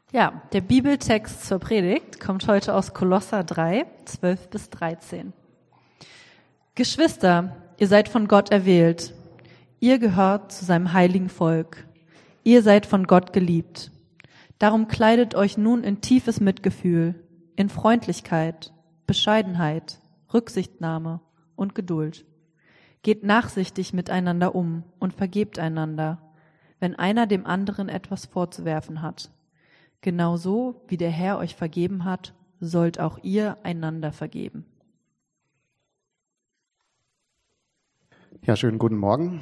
Ja, der Bibeltext zur Predigt kommt heute aus Kolosser 3, 12 bis 13. Geschwister, ihr seid von Gott erwählt. Ihr gehört zu seinem heiligen Volk. Ihr seid von Gott geliebt. Darum kleidet euch nun in tiefes Mitgefühl, in Freundlichkeit, Bescheidenheit, Rücksichtnahme und Geduld. Geht nachsichtig miteinander um und vergebt einander, wenn einer dem anderen etwas vorzuwerfen hat. Genauso wie der Herr euch vergeben hat, sollt auch ihr einander vergeben. Ja, schönen guten Morgen.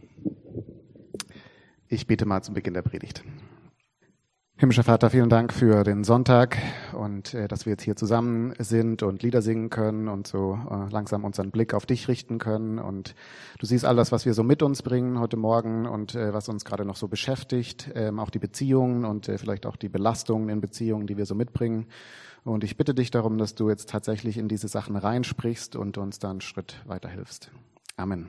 Ich bete mal zum Beginn der Predigt. Himmlischer Vater, vielen Dank für den Sonntag und dass wir jetzt hier zusammen sind und Lieder singen können und so langsam unseren Blick auf dich richten können. Und du siehst all das, was wir so mit uns bringen heute Morgen und was uns gerade noch so beschäftigt, auch die Beziehungen und vielleicht auch die Belastungen in Beziehungen, die wir so mitbringen. Und ich bitte dich darum, dass du jetzt tatsächlich in diese Sachen reinsprichst und uns da einen Schritt weiterhilfst. Amen.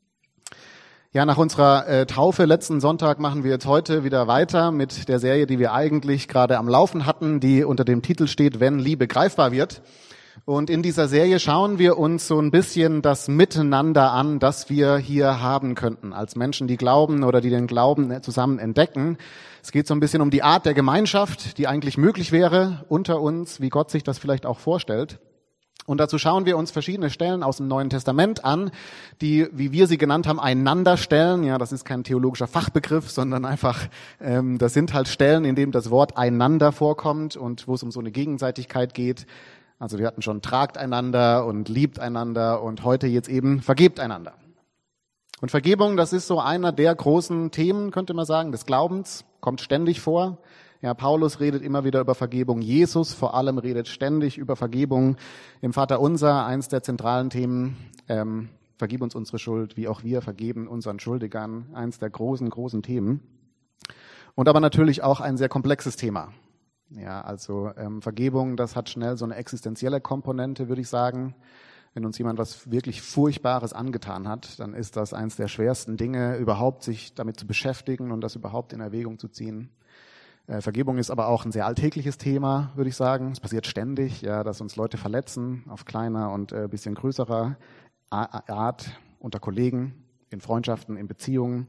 Ja, nach unserer Taufe letzten Sonntag machen wir jetzt heute wieder weiter mit der Serie, die wir eigentlich gerade am Laufen hatten, die unter dem Titel steht, wenn Liebe greifbar wird. Und in dieser Serie schauen wir uns so ein bisschen das Miteinander an, das wir hier haben könnten, als Menschen, die glauben oder die den Glauben zusammen entdecken. Es geht so ein bisschen um die Art der Gemeinschaft, die eigentlich möglich wäre unter uns, wie Gott sich das vielleicht auch vorstellt. Und dazu schauen wir uns verschiedene Stellen aus dem Neuen Testament an, die, wie wir sie genannt haben, einander stellen. Ja, das ist kein theologischer Fachbegriff, sondern einfach, das sind halt Stellen, in denen das Wort einander vorkommt und wo es um so eine Gegenseitigkeit geht. Also wir hatten schon tragt einander und liebt einander und heute jetzt eben vergebt einander. Und Vergebung, das ist so einer der großen Themen, könnte man sagen, des Glaubens, kommt ständig vor. Ja, Paulus redet immer wieder über Vergebung. Jesus vor allem redet ständig über Vergebung. Im Vaterunser, eins der zentralen Themen, vergib uns unsere Schuld, wie auch wir vergeben unseren Schuldigern. Eins der großen Themen. Und aber natürlich auch ein sehr komplexes Thema. Ja, also Vergebung, das hat schnell so eine existenzielle Komponente, würde ich sagen. Wenn uns jemand was wirklich Furchtbares angetan hat, dann ist das eins der schwersten Dinge, überhaupt sich damit zu beschäftigen und das überhaupt in Erwägung zu ziehen. Vergebung ist aber auch ein sehr alltägliches Thema, würde ich sagen. Es passiert ständig, ja, dass uns Leute verletzen, auf kleiner und bisschen größerer Art, unter Kollegen, in Freundschaften, in Beziehungen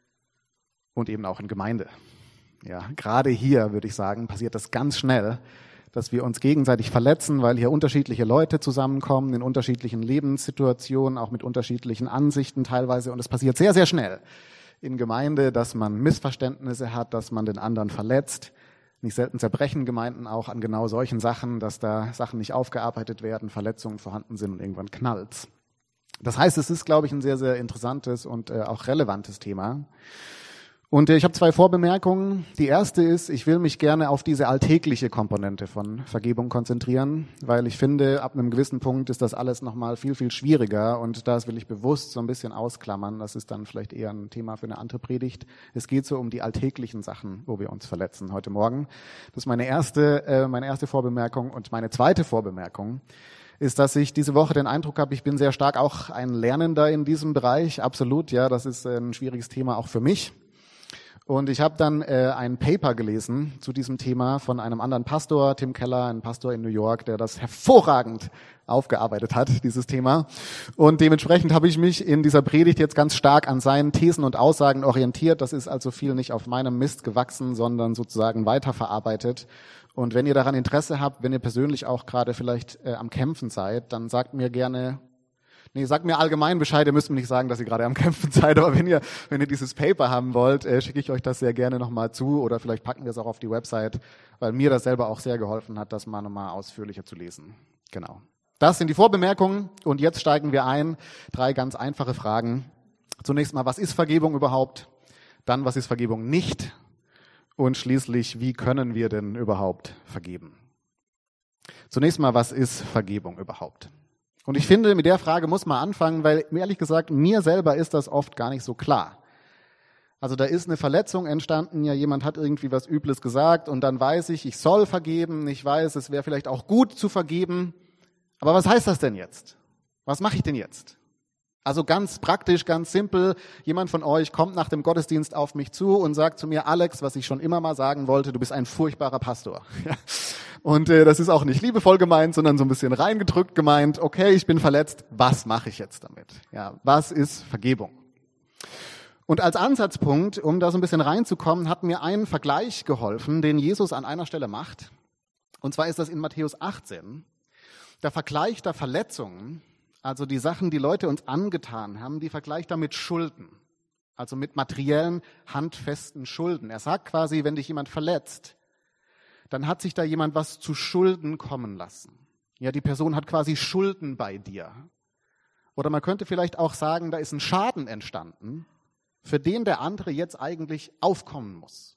und eben auch in Gemeinde. Ja, gerade hier, würde ich sagen, passiert das ganz schnell, dass wir uns gegenseitig verletzen, weil hier unterschiedliche Leute zusammenkommen, in unterschiedlichen Lebenssituationen, auch mit unterschiedlichen Ansichten teilweise. Und es passiert sehr, sehr schnell in Gemeinde, dass man Missverständnisse hat, dass man den anderen verletzt. Nicht selten zerbrechen Gemeinden auch an genau solchen Sachen, dass da Sachen nicht aufgearbeitet werden, Verletzungen vorhanden sind und irgendwann knallt's. Das heißt, es ist, glaube ich, ein sehr, sehr interessantes und auch relevantes Thema. Und ich habe 2 Vorbemerkungen. Die erste ist, ich will mich gerne auf diese alltägliche Komponente von Vergebung konzentrieren, weil ich finde, ab einem gewissen Punkt ist das alles nochmal viel, viel schwieriger und das will ich bewusst so ein bisschen ausklammern. Das ist dann vielleicht eher ein Thema für eine andere Predigt. Es geht so um die alltäglichen Sachen, wo wir uns verletzen heute Morgen. Das ist meine erste Vorbemerkung. Und meine zweite Vorbemerkung ist, dass ich diese Woche den Eindruck habe, ich bin sehr stark auch ein Lernender in diesem Bereich. Absolut, ja, das ist ein schwieriges Thema auch für mich. Und ich habe dann ein Paper gelesen zu diesem Thema von einem anderen Pastor, Tim Keller, ein Pastor in New York, der das hervorragend aufgearbeitet hat, dieses Thema. Und dementsprechend habe ich mich in dieser Predigt jetzt ganz stark an seinen Thesen und Aussagen orientiert. Das ist also viel nicht auf meinem Mist gewachsen, sondern sozusagen weiterverarbeitet. Und wenn ihr daran Interesse habt, wenn ihr persönlich auch gerade vielleicht am Kämpfen seid, dann sagt mir gerne, sagt mir allgemein Bescheid, ihr müsst mir nicht sagen, dass ihr gerade am Kämpfen seid, aber wenn ihr dieses Paper haben wollt, schicke ich euch das sehr gerne nochmal zu oder vielleicht packen wir es auch auf die Website, weil mir das selber auch sehr geholfen hat, das mal nochmal ausführlicher zu lesen. Genau. Das sind die Vorbemerkungen und jetzt steigen wir ein. 3 ganz einfache Fragen. Zunächst mal, was ist Vergebung überhaupt? Dann, was ist Vergebung nicht? Und schließlich, wie können wir denn überhaupt vergeben? Zunächst mal, was ist Vergebung überhaupt? Und ich finde, mit der Frage muss man anfangen, weil ehrlich gesagt, mir selber ist das oft gar nicht so klar. Also da ist eine Verletzung entstanden, ja, jemand hat irgendwie was Übles gesagt und dann weiß ich soll vergeben, ich weiß, es wäre vielleicht auch gut zu vergeben. Aber was heißt das denn jetzt? Was mache ich denn jetzt? Also ganz praktisch, ganz simpel. Jemand von euch kommt nach dem Gottesdienst auf mich zu und sagt zu mir, Alex, was ich schon immer mal sagen wollte, du bist ein furchtbarer Pastor. Ja. Und das ist auch nicht liebevoll gemeint, sondern so ein bisschen reingedrückt gemeint. Okay, ich bin verletzt. Was mache ich jetzt damit? Ja, was ist Vergebung? Und als Ansatzpunkt, um da so ein bisschen reinzukommen, hat mir ein Vergleich geholfen, den Jesus an einer Stelle macht. Und zwar ist das in Matthäus 18. Da vergleicht er Verletzungen, also die Sachen, die Leute uns angetan haben, die vergleicht er mit Schulden, also mit materiellen, handfesten Schulden. Er sagt quasi, wenn dich jemand verletzt, dann hat sich da jemand was zu Schulden kommen lassen. Ja, die Person hat quasi Schulden bei dir. Oder man könnte vielleicht auch sagen, da ist ein Schaden entstanden, für den der andere jetzt eigentlich aufkommen muss.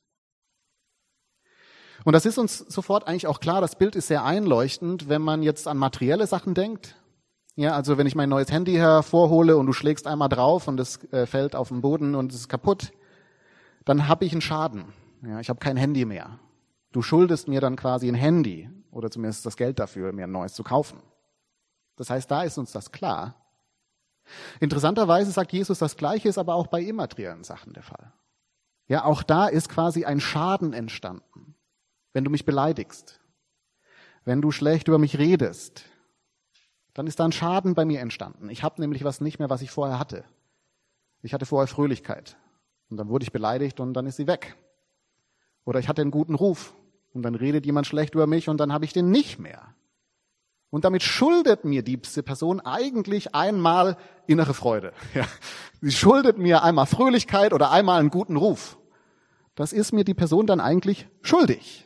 Und das ist uns sofort eigentlich auch klar, das Bild ist sehr einleuchtend, wenn man jetzt an materielle Sachen denkt. Ja, also wenn ich mein neues Handy hervorhole und du schlägst einmal drauf und es fällt auf den Boden und es ist kaputt, dann habe ich einen Schaden. Ja, ich habe kein Handy mehr. Du schuldest mir dann quasi ein Handy oder zumindest das Geld dafür, mir ein neues zu kaufen. Das heißt, da ist uns das klar. Interessanterweise sagt Jesus, das Gleiche ist aber auch bei immateriellen Sachen der Fall. Ja, auch da ist quasi ein Schaden entstanden. Wenn du mich beleidigst, wenn du schlecht über mich redest, dann ist da ein Schaden bei mir entstanden. Ich habe nämlich was nicht mehr, was ich vorher hatte. Ich hatte vorher Fröhlichkeit und dann wurde ich beleidigt und dann ist sie weg. Oder ich hatte einen guten Ruf und dann redet jemand schlecht über mich und dann habe ich den nicht mehr. Und damit schuldet mir diese Person eigentlich einmal innere Freude. Ja. Sie schuldet mir einmal Fröhlichkeit oder einmal einen guten Ruf. Das ist mir die Person dann eigentlich schuldig.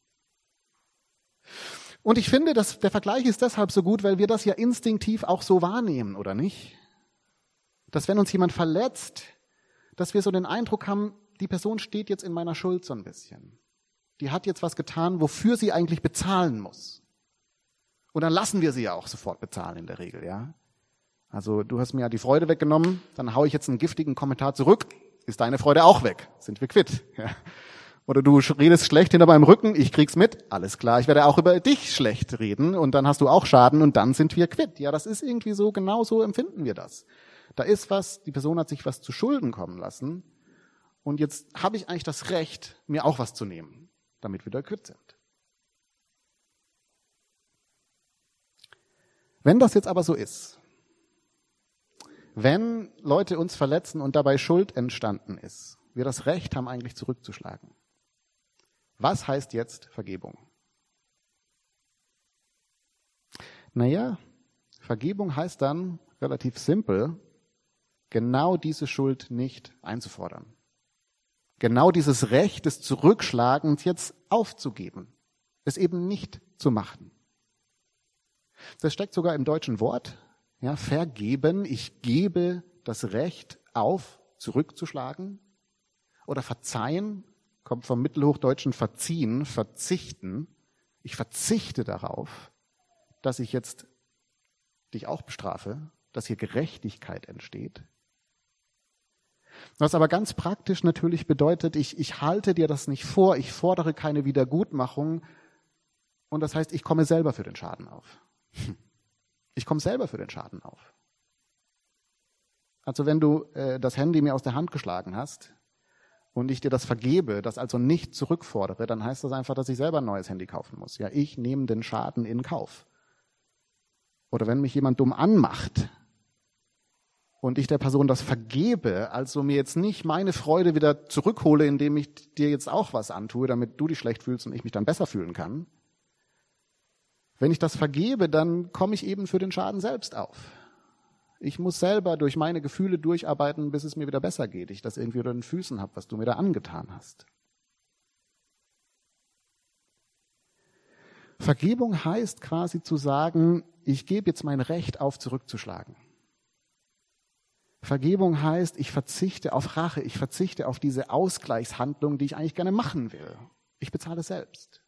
Und ich finde, dass der Vergleich ist deshalb so gut, weil wir das ja instinktiv auch so wahrnehmen, oder nicht? Dass wenn uns jemand verletzt, dass wir so den Eindruck haben, die Person steht jetzt in meiner Schuld so ein bisschen. Die hat jetzt was getan, wofür sie eigentlich bezahlen muss. Und dann lassen wir sie ja auch sofort bezahlen in der Regel, ja. Also du hast mir ja die Freude weggenommen, dann haue ich jetzt einen giftigen Kommentar zurück, ist deine Freude auch weg, sind wir quitt. Ja. Oder du redest schlecht hinter meinem Rücken, ich krieg's mit, alles klar, ich werde auch über dich schlecht reden und dann hast du auch Schaden und dann sind wir quitt. Ja, das ist irgendwie so, genau so empfinden wir das. Da ist was, die Person hat sich was zu Schulden kommen lassen und jetzt habe ich eigentlich das Recht, mir auch was zu nehmen, damit wir da quitt sind. Wenn das jetzt aber so ist, wenn Leute uns verletzen und dabei Schuld entstanden ist, wir das Recht haben, eigentlich zurückzuschlagen, was heißt jetzt Vergebung? Naja, Vergebung heißt dann relativ simpel, genau diese Schuld nicht einzufordern. Genau dieses Recht des Zurückschlagens jetzt aufzugeben, es eben nicht zu machen. Das steckt sogar im deutschen Wort, ja, vergeben, ich gebe das Recht auf, zurückzuschlagen. Oder verzeihen, kommt vom Mittelhochdeutschen verziehen, verzichten. Ich verzichte darauf, dass ich jetzt dich auch bestrafe, dass hier Gerechtigkeit entsteht. Was aber ganz praktisch natürlich bedeutet, ich halte dir das nicht vor, ich fordere keine Wiedergutmachung und das heißt, ich komme selber für den Schaden auf. Ich komme selber für den Schaden auf. Also wenn du das Handy mir aus der Hand geschlagen hast und ich dir das vergebe, das also nicht zurückfordere, dann heißt das einfach, dass ich selber ein neues Handy kaufen muss. Ja, ich nehme den Schaden in Kauf. Oder wenn mich jemand dumm anmacht und ich der Person das vergebe, also mir jetzt nicht meine Freude wieder zurückhole, indem ich dir jetzt auch was antue, damit du dich schlecht fühlst und ich mich dann besser fühlen kann. Wenn ich das vergebe, dann komme ich eben für den Schaden selbst auf. Ich muss selber durch meine Gefühle durcharbeiten, bis es mir wieder besser geht. Ich das irgendwie unter den Füßen habe, was du mir da angetan hast. Vergebung heißt quasi zu sagen, ich gebe jetzt mein Recht auf, zurückzuschlagen. Vergebung heißt, ich verzichte auf Rache, ich verzichte auf diese Ausgleichshandlung, die ich eigentlich gerne machen will. Ich bezahle selbst.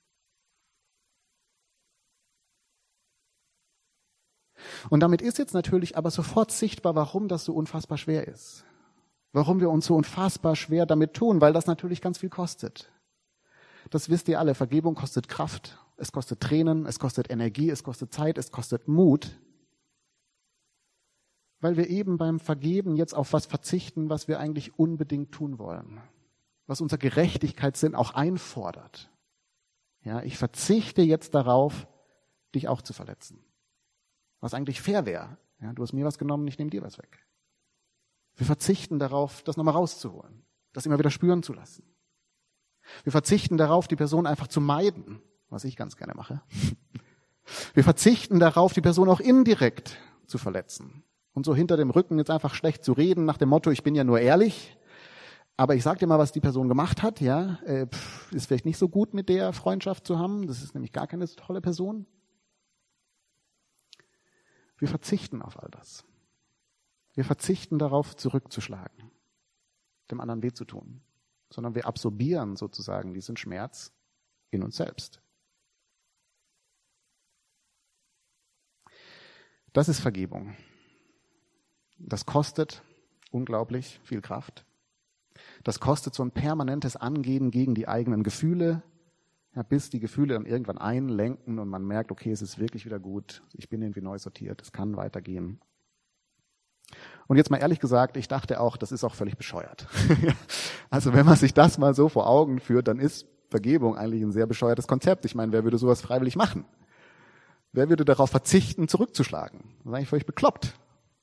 Und damit ist jetzt natürlich aber sofort sichtbar, warum das so unfassbar schwer ist. Warum wir uns so unfassbar schwer damit tun, weil das natürlich ganz viel kostet. Das wisst ihr alle, Vergebung kostet Kraft, es kostet Tränen, es kostet Energie, es kostet Zeit, es kostet Mut. Weil wir eben beim Vergeben jetzt auf was verzichten, was wir eigentlich unbedingt tun wollen. Was unser Gerechtigkeitssinn auch einfordert. Ja, ich verzichte jetzt darauf, dich auch zu verletzen. Was eigentlich fair wäre. Ja, du hast mir was genommen, ich nehme dir was weg. Wir verzichten darauf, das nochmal rauszuholen. Das immer wieder spüren zu lassen. Wir verzichten darauf, die Person einfach zu meiden, was ich ganz gerne mache. Wir verzichten darauf, die Person auch indirekt zu verletzen. Und so hinter dem Rücken jetzt einfach schlecht zu reden, nach dem Motto, ich bin ja nur ehrlich, aber ich sag dir mal, was die Person gemacht hat, ja, ist vielleicht nicht so gut mit der Freundschaft zu haben, das ist nämlich gar keine so tolle Person. Wir verzichten auf all das. Wir verzichten darauf, zurückzuschlagen, dem anderen weh zu tun, sondern wir absorbieren sozusagen diesen Schmerz in uns selbst. Das ist Vergebung. Das kostet unglaublich viel Kraft. Das kostet so ein permanentes Angehen gegen die eigenen Gefühle, ja, bis die Gefühle dann irgendwann einlenken und man merkt, okay, es ist wirklich wieder gut, ich bin irgendwie neu sortiert, es kann weitergehen. Und jetzt mal ehrlich gesagt, ich dachte auch, das ist auch völlig bescheuert. Also wenn man sich das mal so vor Augen führt, dann ist Vergebung eigentlich ein sehr bescheuertes Konzept. Ich meine, wer würde sowas freiwillig machen? Wer würde darauf verzichten, zurückzuschlagen? Das ist eigentlich völlig bekloppt.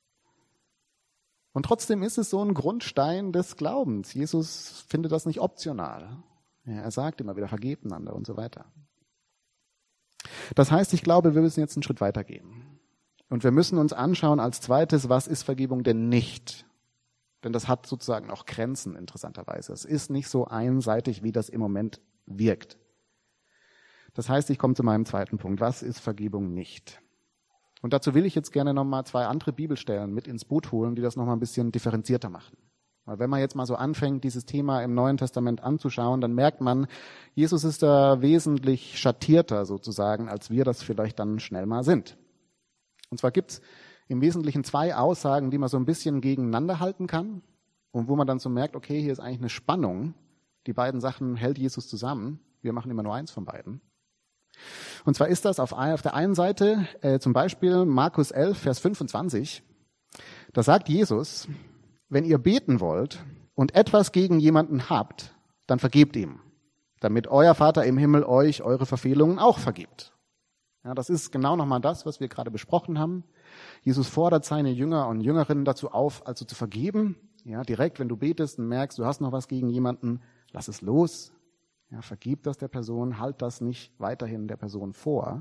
Und trotzdem ist es so ein Grundstein des Glaubens. Jesus findet das nicht optional. Ja, er sagt immer wieder, vergebt einander und so weiter. Das heißt, ich glaube, wir müssen jetzt einen Schritt weitergehen. Und wir müssen uns anschauen als zweites, was ist Vergebung denn nicht? Denn das hat sozusagen auch Grenzen, interessanterweise. Es ist nicht so einseitig, wie das im Moment wirkt. Das heißt, ich komme zu meinem zweiten Punkt. Was ist Vergebung nicht? Und dazu will ich jetzt gerne nochmal 2 andere Bibelstellen mit ins Boot holen, die das nochmal ein bisschen differenzierter machen. Weil wenn man jetzt mal so anfängt, dieses Thema im Neuen Testament anzuschauen, dann merkt man, Jesus ist da wesentlich schattierter sozusagen, als wir das vielleicht dann schnell mal sind. Und zwar gibt's im Wesentlichen 2 Aussagen, die man so ein bisschen gegeneinander halten kann und wo man dann so merkt, okay, hier ist eigentlich eine Spannung. Die beiden Sachen hält Jesus zusammen. Wir machen immer nur eins von beiden. Und zwar ist das auf der einen Seite zum Beispiel Markus 11, Vers 25. Da sagt Jesus, wenn ihr beten wollt und etwas gegen jemanden habt, dann vergebt ihm, damit euer Vater im Himmel euch eure Verfehlungen auch vergibt. Ja, das ist genau nochmal das, was wir gerade besprochen haben. Jesus fordert seine Jünger und Jüngerinnen dazu auf, also zu vergeben. Ja, direkt, wenn du betest und merkst, du hast noch was gegen jemanden, lass es los. Ja, vergib das der Person, halt das nicht weiterhin der Person vor.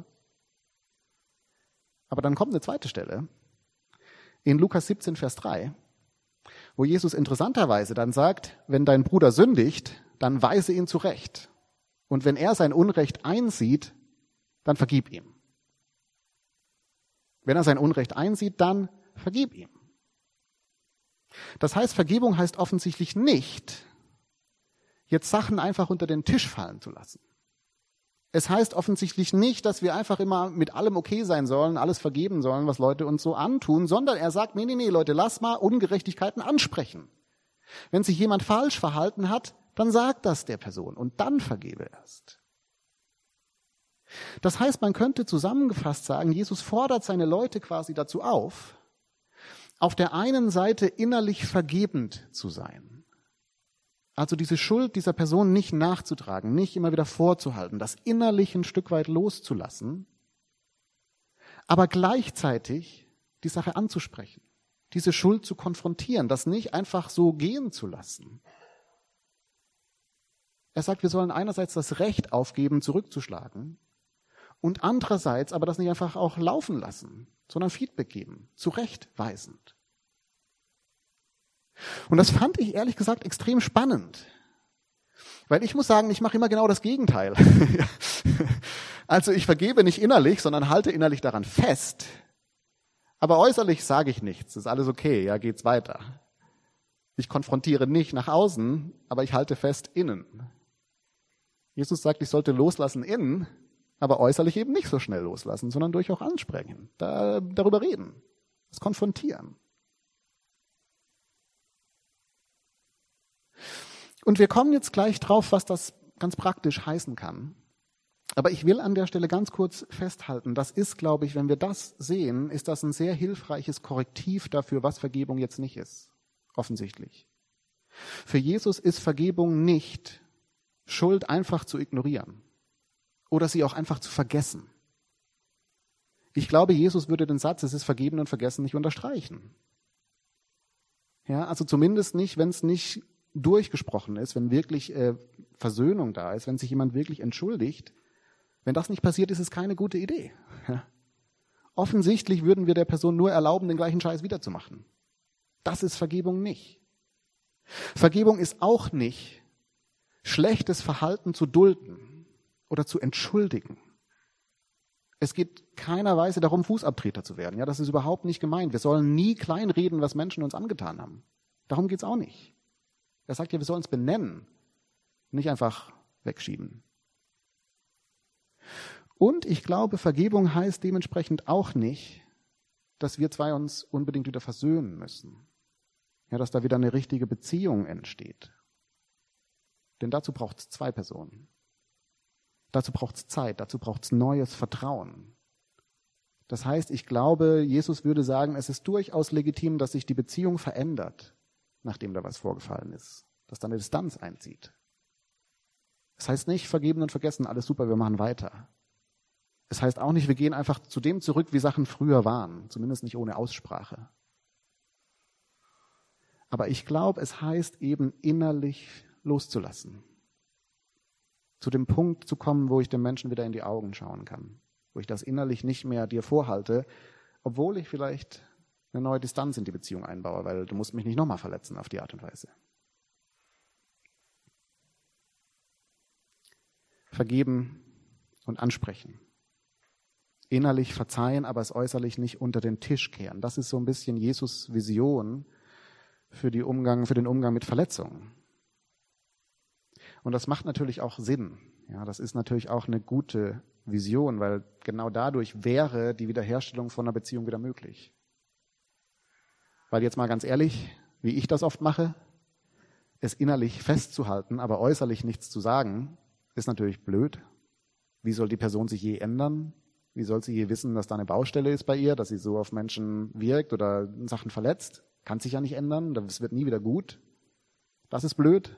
Aber dann kommt eine zweite Stelle, in Lukas 17, Vers 3, wo Jesus interessanterweise dann sagt, wenn dein Bruder sündigt, dann weise ihn zurecht. Und wenn er sein Unrecht einsieht, dann vergib ihm. Wenn er sein Unrecht einsieht, dann vergib ihm. Das heißt, Vergebung heißt offensichtlich nicht, jetzt Sachen einfach unter den Tisch fallen zu lassen. Es heißt offensichtlich nicht, dass wir einfach immer mit allem okay sein sollen, alles vergeben sollen, was Leute uns so antun, sondern er sagt, nee, Leute, lass mal Ungerechtigkeiten ansprechen. Wenn sich jemand falsch verhalten hat, dann sagt das der Person und dann vergebe erst. Das heißt, man könnte zusammengefasst sagen, Jesus fordert seine Leute quasi dazu auf der einen Seite innerlich vergebend zu sein. Also diese Schuld dieser Person nicht nachzutragen, nicht immer wieder vorzuhalten, das innerlich ein Stück weit loszulassen, aber gleichzeitig die Sache anzusprechen, diese Schuld zu konfrontieren, das nicht einfach so gehen zu lassen. Er sagt, wir sollen einerseits das Recht aufgeben, zurückzuschlagen und andererseits aber das nicht einfach auch laufen lassen, sondern Feedback geben, zurechtweisend. Und das fand ich ehrlich gesagt extrem spannend. Weil ich muss sagen, ich mache immer genau das Gegenteil. Also ich vergebe nicht innerlich, sondern halte innerlich daran fest. Aber äußerlich sage ich nichts, ist alles okay, ja, geht's weiter. Ich konfrontiere nicht nach außen, aber ich halte fest innen. Jesus sagt, ich sollte loslassen innen, aber äußerlich eben nicht so schnell loslassen, sondern durchaus ansprechen, darüber reden, das konfrontieren. Und wir kommen jetzt gleich drauf, was das ganz praktisch heißen kann. Aber ich will an der Stelle ganz kurz festhalten, das ist, glaube ich, wenn wir das sehen, ist das ein sehr hilfreiches Korrektiv dafür, was Vergebung jetzt nicht ist. Offensichtlich. Für Jesus ist Vergebung nicht, Schuld einfach zu ignorieren oder sie auch einfach zu vergessen. Ich glaube, Jesus würde den Satz, es ist vergeben und vergessen, nicht unterstreichen. Ja, also zumindest nicht, wenn es nicht durchgesprochen ist, wenn wirklich Versöhnung da ist, wenn sich jemand wirklich entschuldigt. Wenn das nicht passiert, ist es keine gute Idee. Ja. Offensichtlich würden wir der Person nur erlauben, den gleichen Scheiß wiederzumachen. Das ist Vergebung nicht. Vergebung ist auch nicht, schlechtes Verhalten zu dulden oder zu entschuldigen. Es geht keiner Weise darum, Fußabtreter zu werden. Ja, das ist überhaupt nicht gemeint. Wir sollen nie kleinreden, was Menschen uns angetan haben. Darum geht's auch nicht. Er sagt ja, wir sollen es benennen, nicht einfach wegschieben. Und ich glaube, Vergebung heißt dementsprechend auch nicht, dass wir zwei uns unbedingt wieder versöhnen müssen. Ja, dass da wieder eine richtige Beziehung entsteht. Denn dazu braucht es zwei Personen. Dazu braucht es Zeit, dazu braucht es neues Vertrauen. Das heißt, ich glaube, Jesus würde sagen, es ist durchaus legitim, dass sich die Beziehung verändert, nachdem da was vorgefallen ist. Dass da eine Distanz einzieht. Das heißt nicht, vergeben und vergessen, alles super, wir machen weiter. Es heißt auch nicht, wir gehen einfach zu dem zurück, wie Sachen früher waren. Zumindest nicht ohne Aussprache. Aber ich glaube, es heißt eben innerlich loszulassen. Zu dem Punkt zu kommen, wo ich dem Menschen wieder in die Augen schauen kann. Wo ich das innerlich nicht mehr dir vorhalte, obwohl ich vielleicht eine neue Distanz in die Beziehung einbaue, weil du musst mich nicht nochmal verletzen auf die Art und Weise. Vergeben und ansprechen. Innerlich verzeihen, aber es äußerlich nicht unter den Tisch kehren. Das ist so ein bisschen Jesus' Vision für den Umgang mit Verletzungen. Und das macht natürlich auch Sinn. Ja, das ist natürlich auch eine gute Vision, weil genau dadurch wäre die Wiederherstellung von einer Beziehung wieder möglich. Weil jetzt mal ganz ehrlich, wie ich das oft mache, es innerlich festzuhalten, aber äußerlich nichts zu sagen, ist natürlich blöd. Wie soll die Person sich je ändern? Wie soll sie je wissen, dass da eine Baustelle ist bei ihr, dass sie so auf Menschen wirkt oder Sachen verletzt? Kann sich ja nicht ändern, das wird nie wieder gut. Das ist blöd.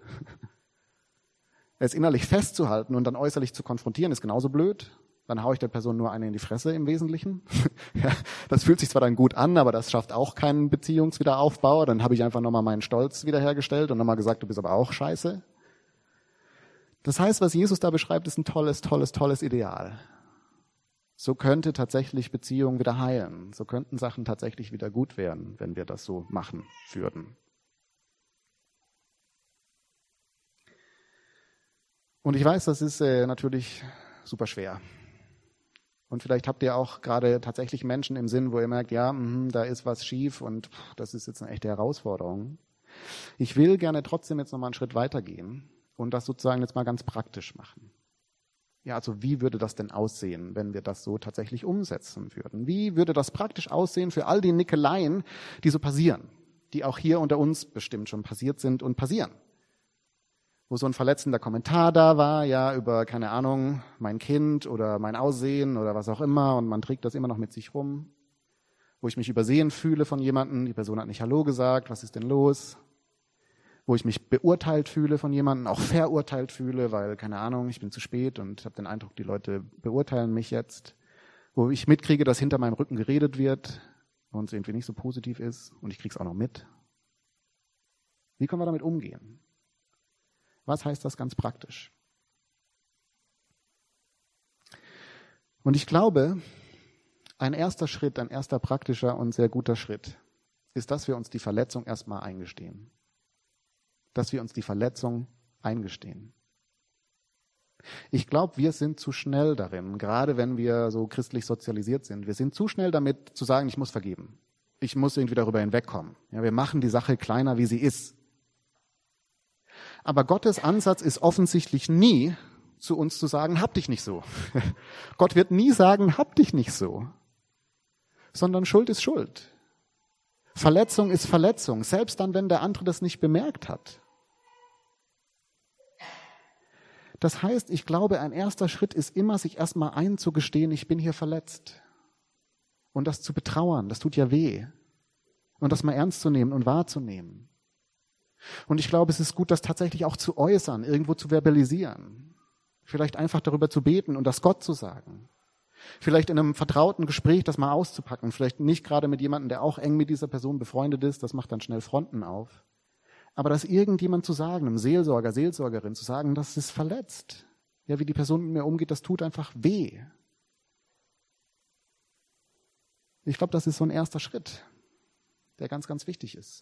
Es innerlich festzuhalten und dann äußerlich zu konfrontieren, ist genauso blöd. Dann haue ich der Person nur eine in die Fresse im Wesentlichen. Ja, das fühlt sich zwar dann gut an, aber das schafft auch keinen Beziehungswiederaufbau. Dann habe ich einfach nochmal meinen Stolz wiederhergestellt und nochmal gesagt, du bist aber auch scheiße. Das heißt, was Jesus da beschreibt, ist ein tolles Ideal. So könnte tatsächlich Beziehungen wieder heilen. So könnten Sachen tatsächlich wieder gut werden, wenn wir das so machen würden. Und ich weiß, das ist natürlich super schwer. Und vielleicht habt ihr auch gerade tatsächlich Menschen im Sinn, wo ihr merkt, ja, da ist was schief und das ist jetzt eine echte Herausforderung. Ich will gerne trotzdem jetzt nochmal einen Schritt weitergehen und das sozusagen jetzt mal ganz praktisch machen. Ja, also wie würde das denn aussehen, wenn wir das so tatsächlich umsetzen würden? Wie würde das praktisch aussehen für all die Nickeleien, die so passieren, die auch hier unter uns bestimmt schon passiert sind und passieren? Wo so ein verletzender Kommentar da war, ja, über, keine Ahnung, mein Kind oder mein Aussehen oder was auch immer und man trägt das immer noch mit sich rum. Wo ich mich übersehen fühle von jemandem, die Person hat nicht Hallo gesagt, was ist denn los? Wo ich mich beurteilt fühle von jemandem, auch verurteilt fühle, weil, keine Ahnung, ich bin zu spät und habe den Eindruck, die Leute beurteilen mich jetzt. Wo ich mitkriege, dass hinter meinem Rücken geredet wird und es irgendwie nicht so positiv ist und ich krieg's auch noch mit. Wie können wir damit umgehen? Was heißt das ganz praktisch? Und ich glaube, ein erster Schritt, ein erster praktischer und sehr guter Schritt ist, dass wir uns die Verletzung erstmal eingestehen. Dass wir uns die Verletzung eingestehen. Ich glaube, wir sind zu schnell darin, gerade wenn wir so christlich sozialisiert sind. Wir sind zu schnell damit zu sagen, ich muss vergeben. Ich muss irgendwie darüber hinwegkommen. Ja, wir machen die Sache kleiner, wie sie ist. Aber Gottes Ansatz ist offensichtlich nie, zu uns zu sagen, hab dich nicht so. Gott wird nie sagen, hab dich nicht so. Sondern Schuld ist Schuld. Verletzung ist Verletzung, selbst dann, wenn der andere das nicht bemerkt hat. Das heißt, ich glaube, ein erster Schritt ist immer, sich erstmal einzugestehen, ich bin hier verletzt. Und das zu betrauern, das tut ja weh. Und das mal ernst zu nehmen und wahrzunehmen. Und ich glaube, es ist gut, das tatsächlich auch zu äußern, irgendwo zu verbalisieren. Vielleicht einfach darüber zu beten und das Gott zu sagen. Vielleicht in einem vertrauten Gespräch das mal auszupacken. Vielleicht nicht gerade mit jemandem, der auch eng mit dieser Person befreundet ist. Das macht dann schnell Fronten auf. Aber das irgendjemand zu sagen, einem Seelsorger, Seelsorgerin zu sagen, das ist verletzt. Ja, wie die Person mit mir umgeht, das tut einfach weh. Ich glaube, das ist so ein erster Schritt, der ganz, ganz wichtig ist.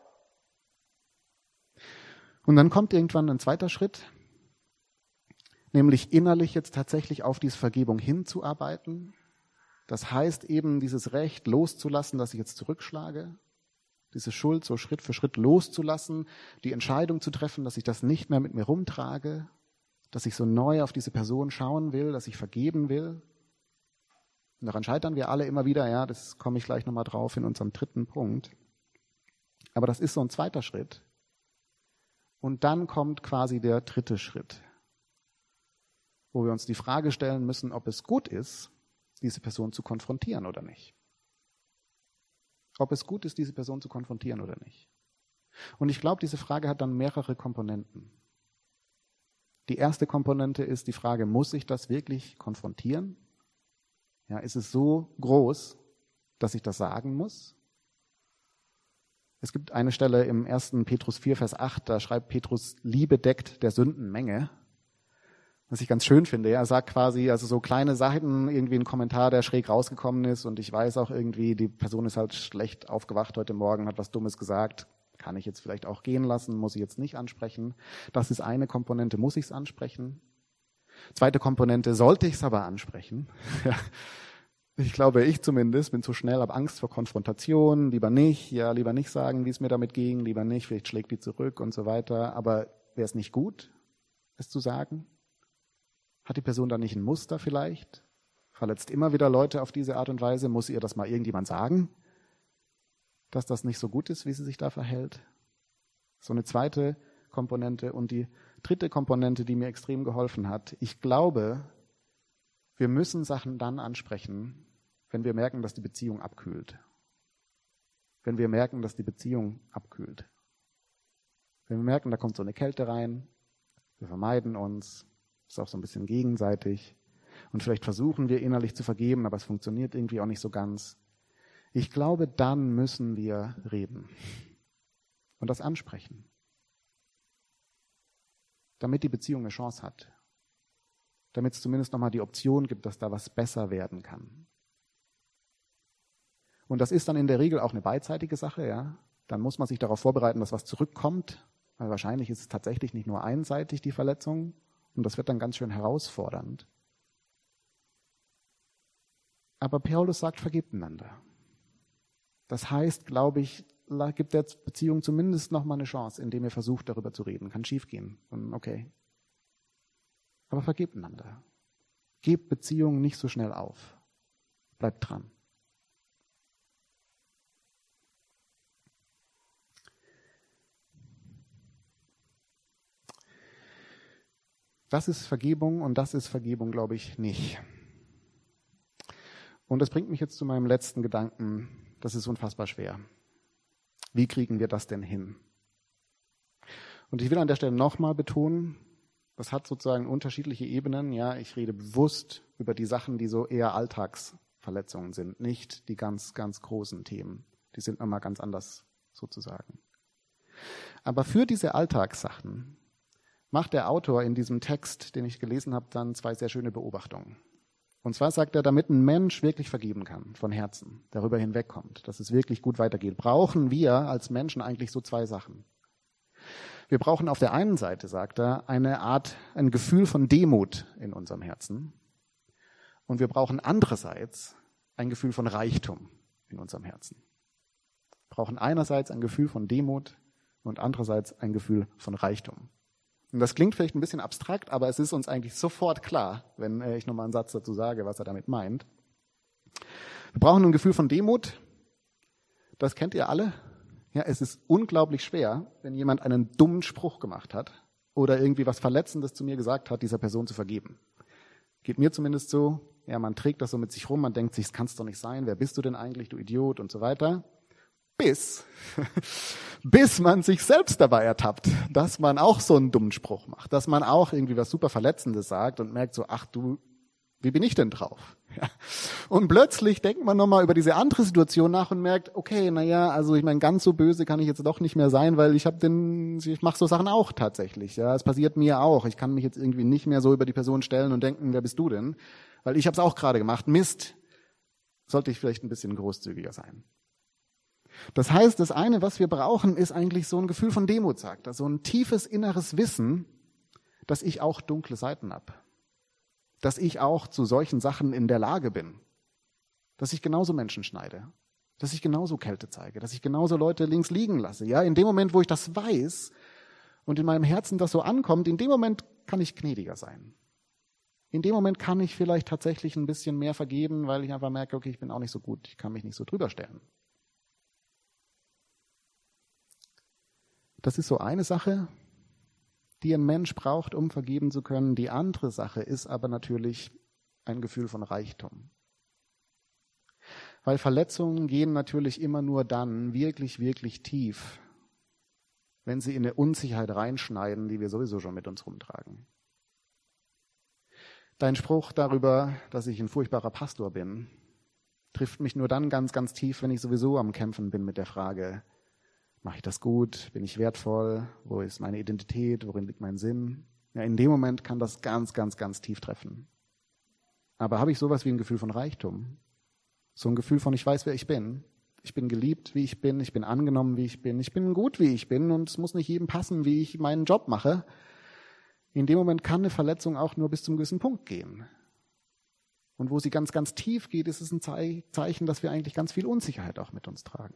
Und dann kommt irgendwann ein zweiter Schritt, nämlich innerlich jetzt tatsächlich auf diese Vergebung hinzuarbeiten. Das heißt eben, dieses Recht loszulassen, das ich jetzt zurückschlage, diese Schuld so Schritt für Schritt loszulassen, die Entscheidung zu treffen, dass ich das nicht mehr mit mir rumtrage, dass ich so neu auf diese Person schauen will, dass ich vergeben will. Und daran scheitern wir alle immer wieder, ja, das komme ich gleich nochmal drauf in unserem dritten Punkt. Aber das ist so ein zweiter Schritt. Und dann kommt quasi der dritte Schritt, wo wir uns die Frage stellen müssen, ob es gut ist, diese Person zu konfrontieren oder nicht. Ob es gut ist, diese Person zu konfrontieren oder nicht. Und ich glaube, diese Frage hat dann mehrere Komponenten. Die erste Komponente ist die Frage, muss ich das wirklich konfrontieren? Ja, ist es so groß, dass ich das sagen muss? Es gibt eine Stelle im 1. Petrus 4, Vers 8, da schreibt Petrus, Liebe deckt der Sündenmenge. Was ich ganz schön finde. Er sagt quasi, also so kleine Sachen, irgendwie ein Kommentar, der schräg rausgekommen ist und ich weiß auch irgendwie, die Person ist halt schlecht aufgewacht heute Morgen, hat was Dummes gesagt, kann ich jetzt vielleicht auch gehen lassen, muss ich jetzt nicht ansprechen. Das ist eine Komponente, muss ich es ansprechen. Zweite Komponente, sollte ich es aber ansprechen. Ich glaube, ich zumindest bin zu schnell, habe Angst vor Konfrontation, lieber nicht sagen, wie es mir damit ging, lieber nicht, vielleicht schlägt die zurück und so weiter. Aber wäre es nicht gut, es zu sagen? Hat die Person da nicht ein Muster vielleicht? Verletzt immer wieder Leute auf diese Art und Weise? Muss ihr das mal irgendjemand sagen, dass das nicht so gut ist, wie sie sich da verhält? So eine zweite Komponente. Und die dritte Komponente, die mir extrem geholfen hat. Ich glaube, wir müssen Sachen dann ansprechen, wenn wir merken, dass die Beziehung abkühlt. Wenn wir merken, dass die Beziehung abkühlt. Wenn wir merken, da kommt so eine Kälte rein, wir vermeiden uns, ist auch so ein bisschen gegenseitig. Und vielleicht versuchen wir innerlich zu vergeben, aber es funktioniert irgendwie auch nicht so ganz. Ich glaube, dann müssen wir reden und das ansprechen, damit die Beziehung eine Chance hat. Damit es zumindest nochmal die Option gibt, dass da was besser werden kann. Und das ist dann in der Regel auch eine beidseitige Sache, ja. Dann muss man sich darauf vorbereiten, dass was zurückkommt, weil wahrscheinlich ist es tatsächlich nicht nur einseitig, die Verletzung. Und das wird dann ganz schön herausfordernd. Aber Paulus sagt, vergebt einander. Das heißt, glaube ich, gibt der Beziehung zumindest noch mal eine Chance, indem ihr versucht, darüber zu reden. Kann schiefgehen. Okay. Aber vergebt einander. Gebt Beziehungen nicht so schnell auf. Bleibt dran. Das ist Vergebung und das ist Vergebung, glaube ich, nicht. Und das bringt mich jetzt zu meinem letzten Gedanken. Das ist unfassbar schwer. Wie kriegen wir das denn hin? Und ich will an der Stelle nochmal betonen, das hat sozusagen unterschiedliche Ebenen. Ja, ich rede bewusst über die Sachen, die so eher Alltagsverletzungen sind, nicht die ganz, ganz großen Themen. Die sind nochmal ganz anders sozusagen. Aber für diese Alltagssachen macht der Autor in diesem Text, den ich gelesen habe, dann zwei sehr schöne Beobachtungen. Und zwar sagt er, damit ein Mensch wirklich vergeben kann, von Herzen, darüber hinwegkommt, dass es wirklich gut weitergeht, brauchen wir als Menschen eigentlich so zwei Sachen. Wir brauchen auf der einen Seite, sagt er, ein Gefühl von Demut in unserem Herzen. Und wir brauchen andererseits ein Gefühl von Reichtum in unserem Herzen. Wir brauchen einerseits ein Gefühl von Demut und andererseits ein Gefühl von Reichtum. Und das klingt vielleicht ein bisschen abstrakt, aber es ist uns eigentlich sofort klar, wenn ich nochmal einen Satz dazu sage, was er damit meint. Wir brauchen ein Gefühl von Demut. Das kennt ihr alle. Ja, es ist unglaublich schwer, wenn jemand einen dummen Spruch gemacht hat oder irgendwie was Verletzendes zu mir gesagt hat, dieser Person zu vergeben. Geht mir zumindest so. Ja, man trägt das so mit sich rum, man denkt sich, das kann's doch nicht sein, wer bist du denn eigentlich, du Idiot und so weiter. Bis man sich selbst dabei ertappt, dass man auch so einen dummen Spruch macht, dass man auch irgendwie was super Verletzendes sagt und merkt so, ach du, wie bin ich denn drauf? Ja. Und plötzlich denkt man nochmal über diese andere Situation nach und merkt, okay, also ich meine, ganz so böse kann ich jetzt doch nicht mehr sein, weil ich mache so Sachen auch tatsächlich. Ja, es passiert mir auch. Ich kann mich jetzt irgendwie nicht mehr so über die Person stellen und denken, wer bist du denn? Weil ich habe es auch gerade gemacht. Mist, sollte ich vielleicht ein bisschen großzügiger sein. Das heißt, das eine, was wir brauchen, ist eigentlich so ein Gefühl von Demut, sagt er. So ein tiefes inneres Wissen, dass ich auch dunkle Seiten habe. Dass ich auch zu solchen Sachen in der Lage bin. Dass ich genauso Menschen schneide. Dass ich genauso Kälte zeige. Dass ich genauso Leute links liegen lasse. Ja, in dem Moment, wo ich das weiß und in meinem Herzen das so ankommt, in dem Moment kann ich gnädiger sein. In dem Moment kann ich vielleicht tatsächlich ein bisschen mehr vergeben, weil ich einfach merke, okay, ich bin auch nicht so gut. Ich kann mich nicht so drüber stellen. Das ist so eine Sache, die ein Mensch braucht, um vergeben zu können. Die andere Sache ist aber natürlich ein Gefühl von Reichtum. Weil Verletzungen gehen natürlich immer nur dann wirklich, wirklich tief, wenn sie in eine Unsicherheit reinschneiden, die wir sowieso schon mit uns rumtragen. Dein Spruch darüber, dass ich ein furchtbarer Pastor bin, trifft mich nur dann ganz, ganz tief, wenn ich sowieso am Kämpfen bin mit der Frage, mache ich das gut? Bin ich wertvoll? Wo ist meine Identität? Worin liegt mein Sinn? Ja, in dem Moment kann das ganz, ganz, ganz tief treffen. Aber habe ich sowas wie ein Gefühl von Reichtum? So ein Gefühl von, ich weiß, wer ich bin. Ich bin geliebt, wie ich bin angenommen, wie ich bin gut, wie ich bin und es muss nicht jedem passen, wie ich meinen Job mache. In dem Moment kann eine Verletzung auch nur bis zum gewissen Punkt gehen. Und wo sie ganz, ganz tief geht, ist es ein Zeichen, dass wir eigentlich ganz viel Unsicherheit auch mit uns tragen.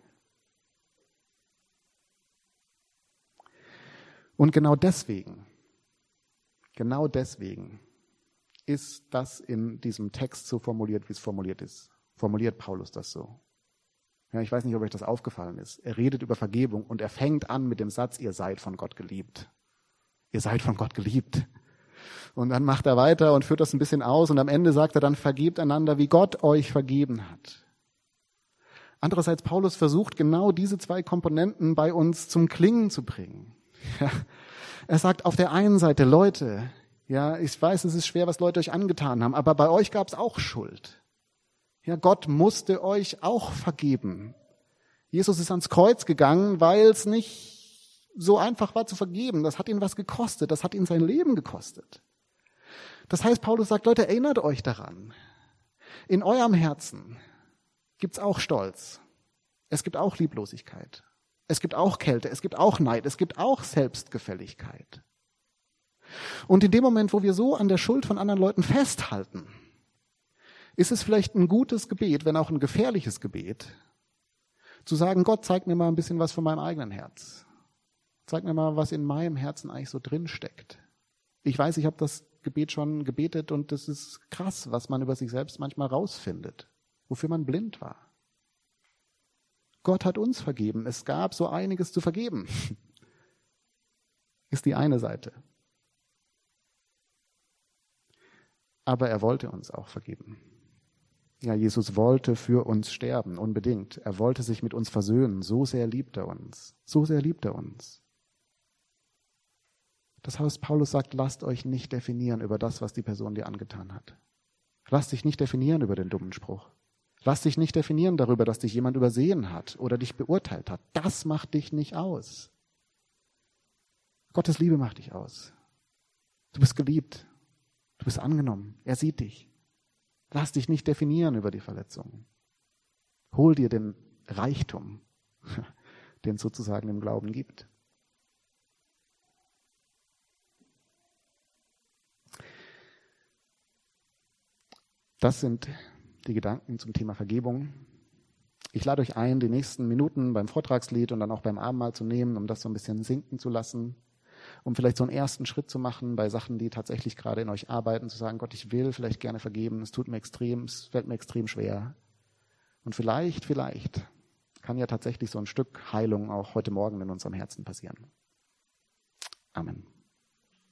Und genau deswegen ist das in diesem Text so formuliert, wie es formuliert ist. Formuliert Paulus das so. Ja, ich weiß nicht, ob euch das aufgefallen ist. Er redet über Vergebung und er fängt an mit dem Satz, ihr seid von Gott geliebt. Ihr seid von Gott geliebt. Und dann macht er weiter und führt das ein bisschen aus und am Ende sagt er dann, vergebt einander, wie Gott euch vergeben hat. Andererseits, Paulus versucht genau diese zwei Komponenten bei uns zum Klingen zu bringen. Ja, er sagt auf der einen Seite, Leute, ja, ich weiß, es ist schwer, was Leute euch angetan haben, aber bei euch gab es auch Schuld. Ja, Gott musste euch auch vergeben. Jesus ist ans Kreuz gegangen, weil es nicht so einfach war zu vergeben. Das hat ihn was gekostet, das hat ihn sein Leben gekostet. Das heißt, Paulus sagt, Leute, erinnert euch daran. In eurem Herzen gibt's auch Stolz. Es gibt auch Lieblosigkeit. Es gibt auch Kälte, es gibt auch Neid, es gibt auch Selbstgefälligkeit. Und in dem Moment, wo wir so an der Schuld von anderen Leuten festhalten, ist es vielleicht ein gutes Gebet, wenn auch ein gefährliches Gebet, zu sagen, Gott, zeig mir mal ein bisschen was von meinem eigenen Herz. Zeig mir mal, was in meinem Herzen eigentlich so drin steckt. Ich weiß, ich habe das Gebet schon gebetet und das ist krass, was man über sich selbst manchmal rausfindet, wofür man blind war. Gott hat uns vergeben. Es gab so einiges zu vergeben. Ist die eine Seite. Aber er wollte uns auch vergeben. Ja, Jesus wollte für uns sterben, unbedingt. Er wollte sich mit uns versöhnen. So sehr liebt er uns. So sehr liebt er uns. Das heißt, Paulus sagt, lasst euch nicht definieren über das, was die Person dir angetan hat. Lasst dich nicht definieren über den dummen Spruch. Lass dich nicht definieren darüber, dass dich jemand übersehen hat oder dich beurteilt hat. Das macht dich nicht aus. Gottes Liebe macht dich aus. Du bist geliebt. Du bist angenommen. Er sieht dich. Lass dich nicht definieren über die Verletzungen. Hol dir den Reichtum, den es sozusagen im Glauben gibt. Das sind die Gedanken zum Thema Vergebung. Ich lade euch ein, die nächsten Minuten beim Vortragslied und dann auch beim Abendmahl zu nehmen, um das so ein bisschen sinken zu lassen, um vielleicht so einen ersten Schritt zu machen bei Sachen, die tatsächlich gerade in euch arbeiten, zu sagen, Gott, ich will vielleicht gerne vergeben, es fällt mir extrem schwer. Und vielleicht kann ja tatsächlich so ein Stück Heilung auch heute Morgen in unserem Herzen passieren. Amen.